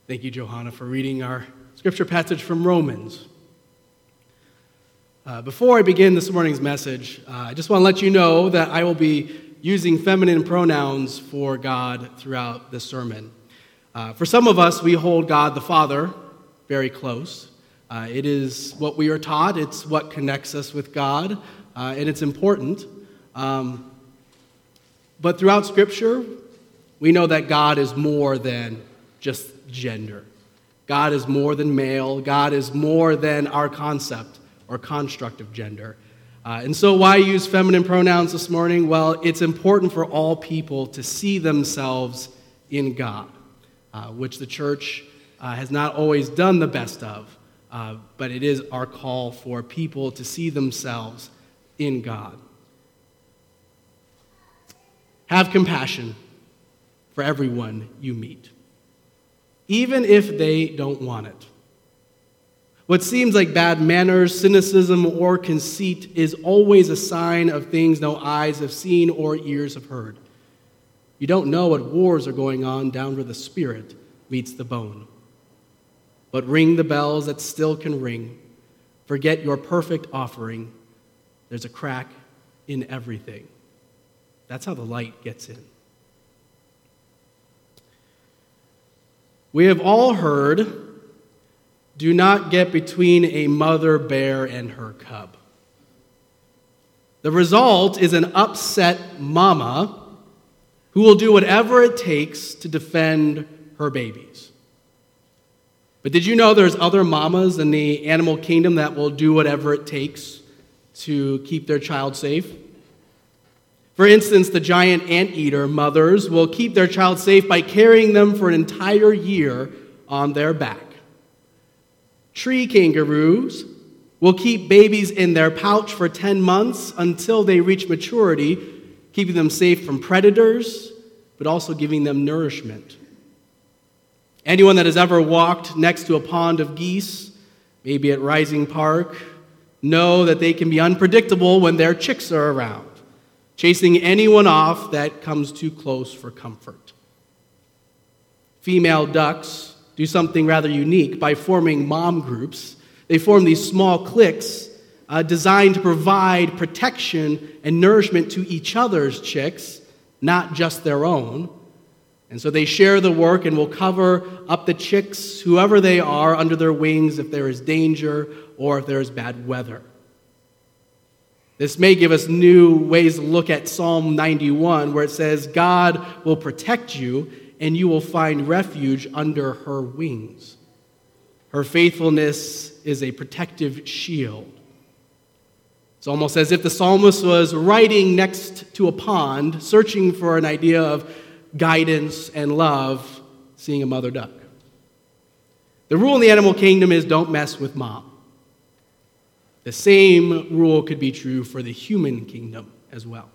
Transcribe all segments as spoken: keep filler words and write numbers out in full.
Thank you, Johanna, for reading our scripture passage from Romans. Uh, before I begin this morning's message, uh, I just want to let you know that I will be using feminine pronouns for God throughout this sermon. Uh, for some of us, we hold God the Father very close. Uh, it is what we are taught. It's what connects us with God, uh, and it's important. Um, but throughout Scripture, we know that God is more than just gender. God is more than male. God is more than our concept or construct of gender. Uh, and so why use feminine pronouns this morning? Well, it's important for all people to see themselves in God, uh, which the church uh, has not always done the best of, uh, but it is our call for people to see themselves in God. Have compassion for everyone you meet, even if they don't want it. What seems like bad manners, cynicism, or conceit is always a sign of things no eyes have seen or ears have heard. You don't know what wars are going on down where the spirit meets the bone. But ring the bells that still can ring. Forget your perfect offering. There's a crack in everything. That's how the light gets in. We have all heard, do not get between a mother bear and her cub. The result is an upset mama who will do whatever it takes to defend her babies. But did you know there's other mamas in the animal kingdom that will do whatever it takes to keep their child safe? For instance, the giant anteater mothers will keep their child safe by carrying them for an entire year on their back. Tree kangaroos will keep babies in their pouch for ten months until they reach maturity, keeping them safe from predators, but also giving them nourishment. Anyone that has ever walked next to a pond of geese, maybe at Rising Park, know that they can be unpredictable when their chicks are around, chasing anyone off that comes too close for comfort. Female ducks do something rather unique by forming mom groups. They form these small cliques uh, designed to provide protection and nourishment to each other's chicks, not just their own. And so they share the work and will cover up the chicks, whoever they are, under their wings if there is danger or if there is bad weather. This may give us new ways to look at Psalm ninety-one, where it says, God will protect you, and you will find refuge under her wings. Her faithfulness is a protective shield. It's almost as if the psalmist was writing next to a pond, searching for an idea of guidance and love, seeing a mother duck. The rule in the animal kingdom is don't mess with mom. The same rule could be true for the human kingdom as well.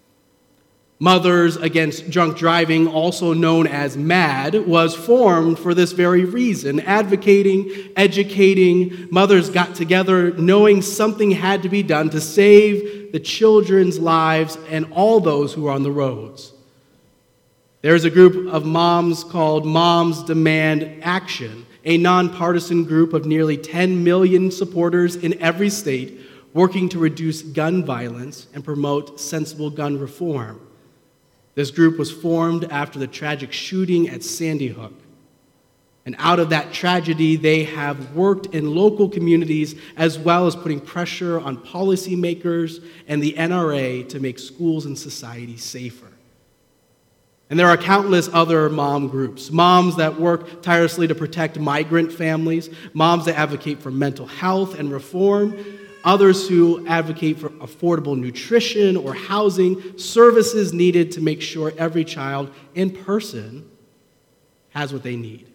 Mothers Against Drunk Driving, also known as MADD, was formed for this very reason, advocating, educating. Mothers got together knowing something had to be done to save the children's lives and all those who are on the roads. There's a group of moms called Moms Demand Action, a nonpartisan group of nearly ten million supporters in every state working to reduce gun violence and promote sensible gun reform. This group was formed after the tragic shooting at Sandy Hook. And out of that tragedy, they have worked in local communities as well as putting pressure on policymakers and the N R A to make schools and society safer. And there are countless other mom groups, moms that work tirelessly to protect migrant families, moms that advocate for mental health and reform, others who advocate for affordable nutrition or housing, services needed to make sure every child in person has what they need.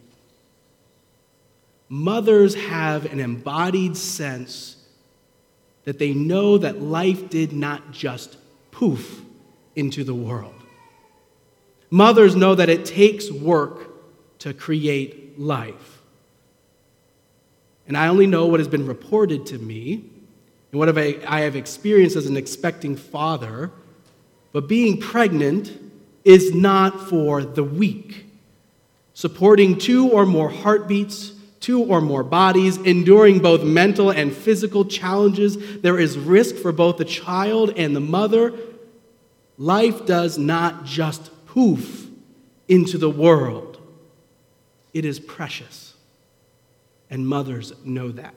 Mothers have an embodied sense that they know that life did not just poof into the world. Mothers know that it takes work to create life. And I only know what has been reported to me and what I have experienced as an expecting father, but being pregnant is not for the weak. supporting two or more heartbeats, two or more bodies, enduring both mental and physical challenges. There is risk for both the child and the mother. Life does not just poof into the world. It is precious, and mothers know that.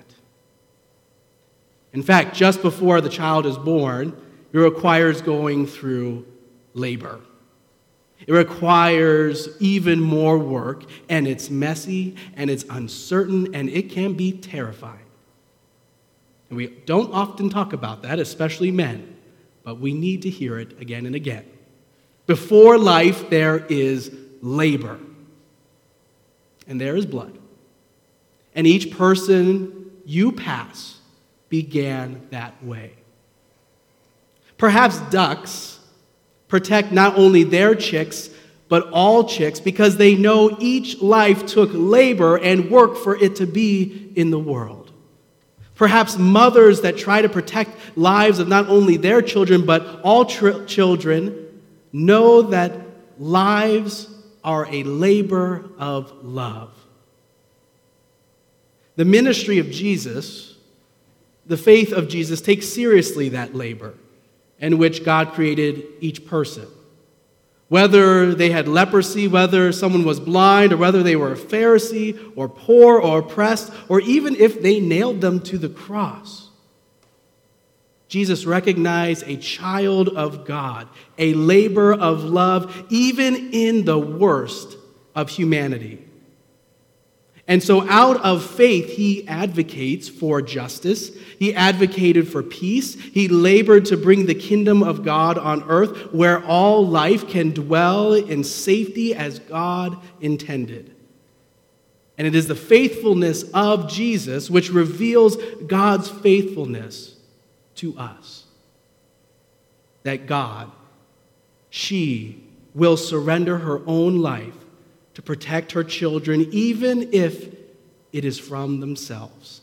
In fact, just before the child is born, it requires going through labor. It requires even more work, and it's messy, and it's uncertain, and it can be terrifying. And we don't often talk about that, especially men, but we need to hear it again and again. Before life, there is labor, and there is blood. And each person you pass began that way. Perhaps ducks protect not only their chicks, but all chicks, because they know each life took labor and work for it to be in the world. Perhaps mothers that try to protect lives of not only their children, but all tr- children know that lives are a labor of love. The ministry of Jesus, the faith of Jesus, takes seriously that labor in which God created each person. Whether they had leprosy, whether someone was blind, or whether they were a Pharisee, or poor, or oppressed, or even if they nailed them to the cross. Jesus recognized a child of God, a labor of love, even in the worst of humanity. And so out of faith, he advocates for justice. He advocated for peace. He labored to bring the kingdom of God on earth where all life can dwell in safety as God intended. And it is the faithfulness of Jesus which reveals God's faithfulness to us. That God, she will surrender her own life to protect her children, even if it is from themselves.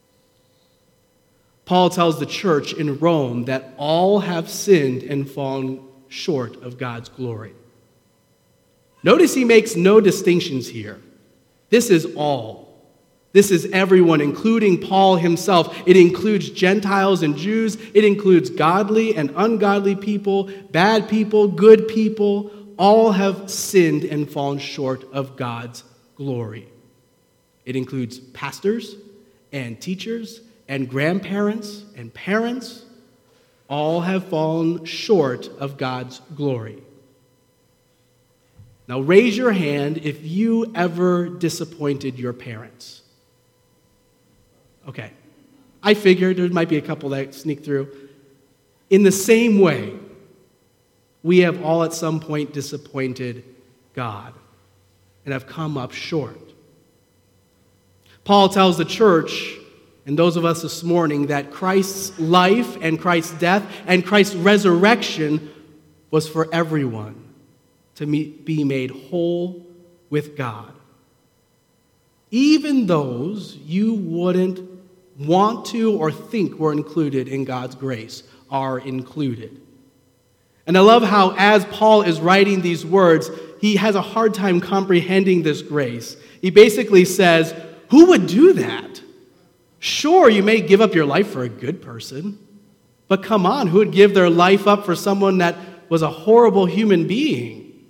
Paul tells the church in Rome that all have sinned and fallen short of God's glory. Notice he makes no distinctions here. This is all. This is everyone, including Paul himself. It includes Gentiles and Jews. It includes godly and ungodly people, bad people, good people. All have sinned and fallen short of God's glory. It includes pastors and teachers and grandparents and parents. All have fallen short of God's glory. Now raise your hand if you ever disappointed your parents. Okay. I figured there might be a couple that sneak through. In the same way, we have all at some point disappointed God and have come up short. Paul tells the church and those of us this morning that Christ's life and Christ's death and Christ's resurrection was for everyone to be made whole with God. Even those you wouldn't want to or think were included in God's grace are included. And I love how as Paul is writing these words, he has a hard time comprehending this grace. He basically says, who would do that? Sure, you may give up your life for a good person, but come on, who would give their life up for someone that was a horrible human being?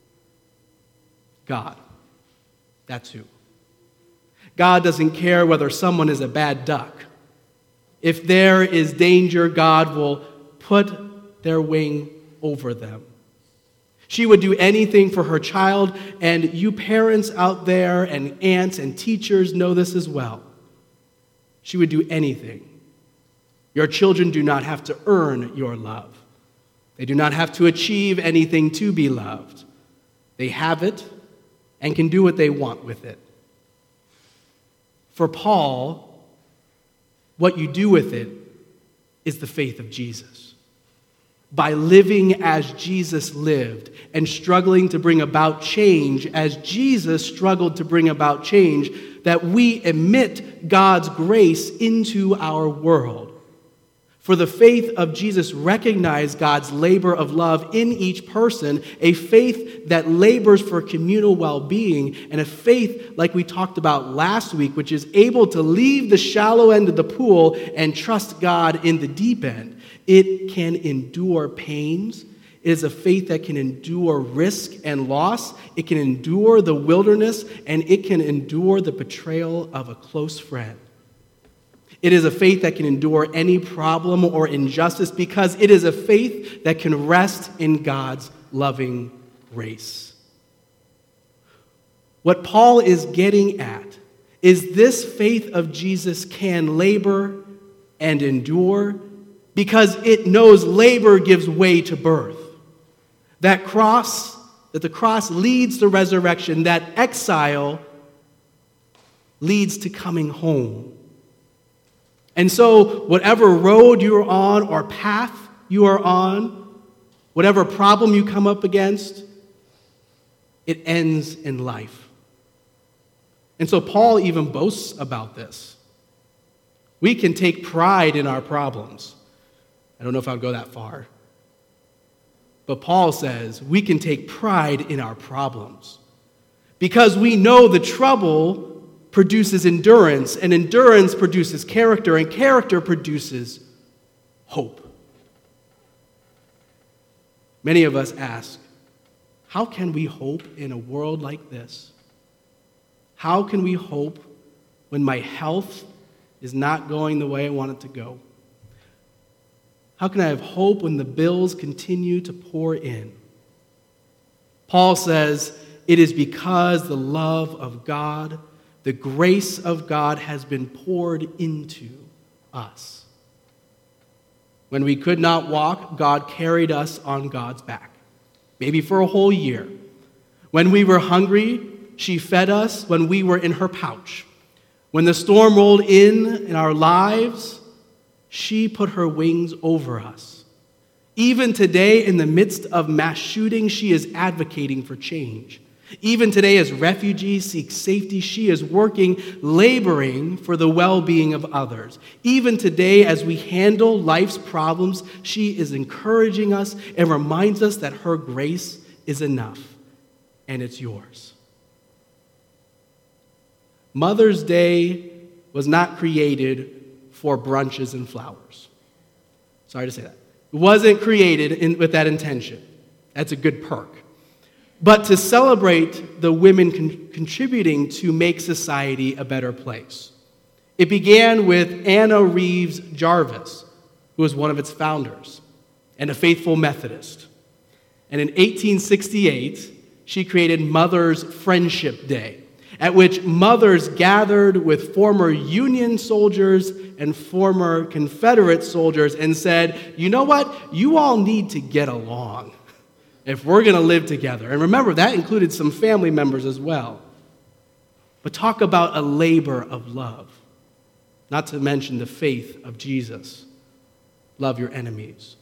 God. That's who. God doesn't care whether someone is a bad duck. If there is danger, God will put their wing over them. She would do anything for her child, and you parents out there and aunts and teachers know this as well. She would do anything. Your children do not have to earn your love. They do not have to achieve anything to be loved. They have it and can do what they want with it. For Paul, what you do with it is the faith of Jesus. By living as Jesus lived and struggling to bring about change as Jesus struggled to bring about change, that we emit God's grace into our world. For the faith of Jesus recognized God's labor of love in each person, a faith that labors for communal well-being, and a faith, like we talked about last week, which is able to leave the shallow end of the pool and trust God in the deep end. It can endure pains. It is a faith that can endure risk and loss. It can endure the wilderness, and it can endure the betrayal of a close friend. It is a faith that can endure any problem or injustice because it is a faith that can rest in God's loving grace. What Paul is getting at is this faith of Jesus can labor and endure because it knows labor gives way to birth. That cross, that the cross leads to resurrection, that exile leads to coming home. And so, whatever road you're on or path you are on, whatever problem you come up against, it ends in life. And so, Paul even boasts about this. We can take pride in our problems. I don't know if I'll go that far. But Paul says we can take pride in our problems because we know the trouble produces endurance, and endurance produces character, and character produces hope. Many of us ask, how can we hope in a world like this? How can we hope when my health is not going the way I want it to go? How can I have hope when the bills continue to pour in? Paul says, it is because the love of God, the grace of God has been poured into us. When we could not walk, God carried us on God's back, maybe for a whole year. When we were hungry, she fed us when we were in her pouch. When the storm rolled in in our lives, she put her wings over us. Even today, in the midst of mass shootings, she is advocating for change. Even today, as refugees seek safety, she is working, laboring for the well-being of others. Even today, as we handle life's problems, she is encouraging us and reminds us that her grace is enough, and it's yours. Mother's Day was not created for brunches and flowers. Sorry to say that. It wasn't created in, with that intention. That's a good perk. But to celebrate the women con- contributing to make society a better place. It began with Anna Reeves Jarvis, who was one of its founders and a faithful Methodist. And in eighteen sixty-eight, she created Mother's Friendship Day, at which mothers gathered with former Union soldiers and former Confederate soldiers and said, you know what? You all need to get along if we're going to live together. And remember, that included some family members as well. But talk about a labor of love, not to mention the faith of Jesus. Love your enemies.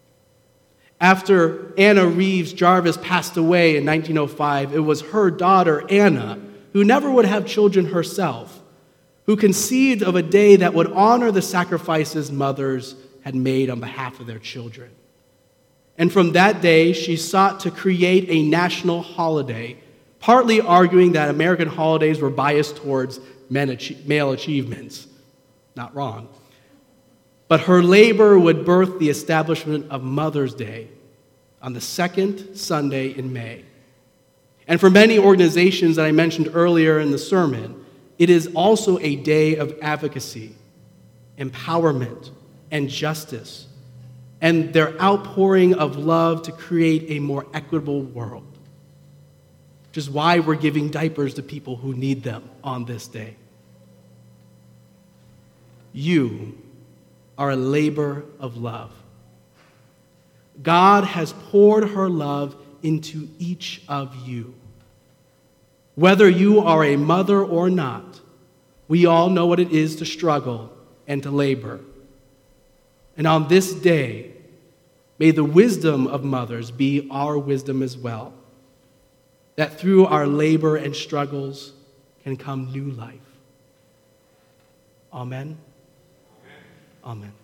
After Anna Reeves Jarvis passed away in nineteen oh five, it was her daughter, Anna, who never would have children herself, who conceived of a day that would honor the sacrifices mothers had made on behalf of their children. And from that day, she sought to create a national holiday, partly arguing that American holidays were biased towards men ach- male achievements. Not wrong. But her labor would birth the establishment of Mother's Day on the second Sunday in May. And for many organizations that I mentioned earlier in the sermon, it is also a day of advocacy, empowerment, and justice, and their outpouring of love to create a more equitable world, which is why we're giving diapers to people who need them on this day. You are a labor of love. God has poured her love into each of you. Whether you are a mother or not, we all know what it is to struggle and to labor. And on this day, may the wisdom of mothers be our wisdom as well, that through our labor and struggles can come new life. Amen. Amen. Amen.